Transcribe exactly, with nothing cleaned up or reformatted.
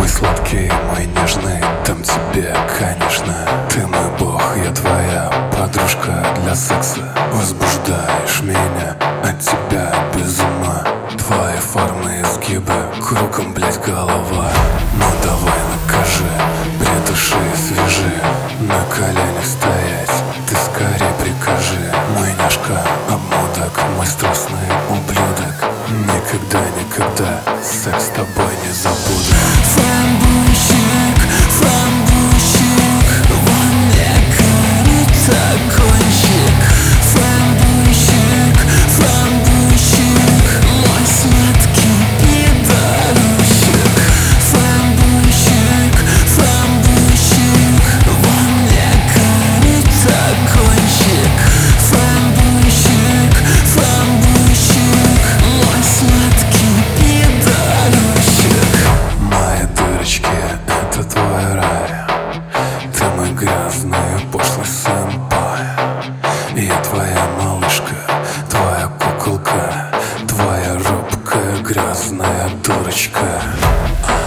Мой сладкий, мой нежный, там тебе, конечно. Ты мой бог, я твоя подружка для секса. Возбуждаешь меня, от тебя без ума. Твои формы, изгибы, кругом, блять, голова. Ну давай накажи, придуши, свяжи. На коленях стоять, ты скорее прикажи. Мой няшка, обмудок, мой страстный ублюдок. Никогда, никогда секс с тобой не забуду. Фамбущик, фамбущик, во мне кажется кончик. Фамбущик, фамбущик, мой сладкий пидорущик. Фамбущик, фамбущик, во мне кажется кончик. Фамбущик, фамбущик, мой сладкий пидорущик. Мои дырочки, это твой рай. Ты мой грязный, пошлый сэмпай. Я твоя малышка, твоя куколка, твоя робкая, грязная дурочка.